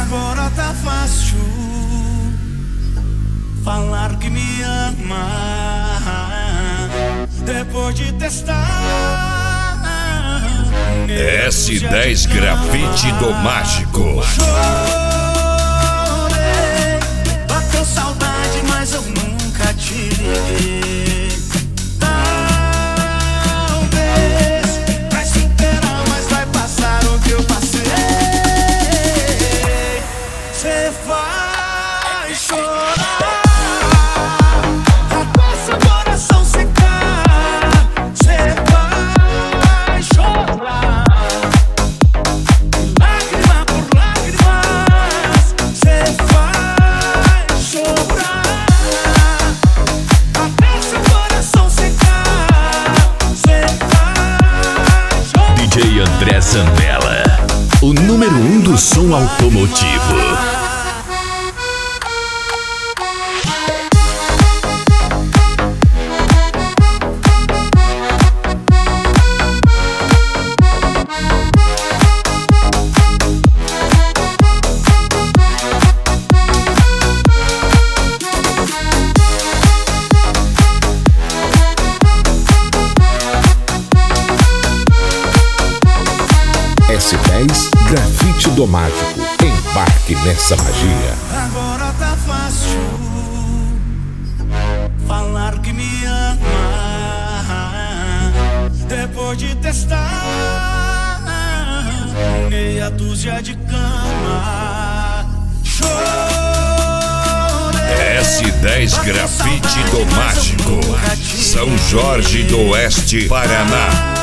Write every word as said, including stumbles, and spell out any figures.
Agora tá fácil falar que me ama depois de testar. S dez Grafite do Mágico. Chorei, bateu saudade, mas eu nunca te liguei. Talvez vai superar, mas vai passar o que eu passei. Cê vai chorar até seu coração secar. Cê vai chorar lágrima por lágrimas. Cê vai chorar até seu coração secar. Cê vai chorar. D J André Zambella, o número um do som automotivo. S dez Grafite do Mágico. Embarque nessa magia. Agora tá fácil falar que me ama depois de testar meia dúzia de cama. Chorei, S dez Grafite do Mágico. São Jorge do Oeste, Paraná.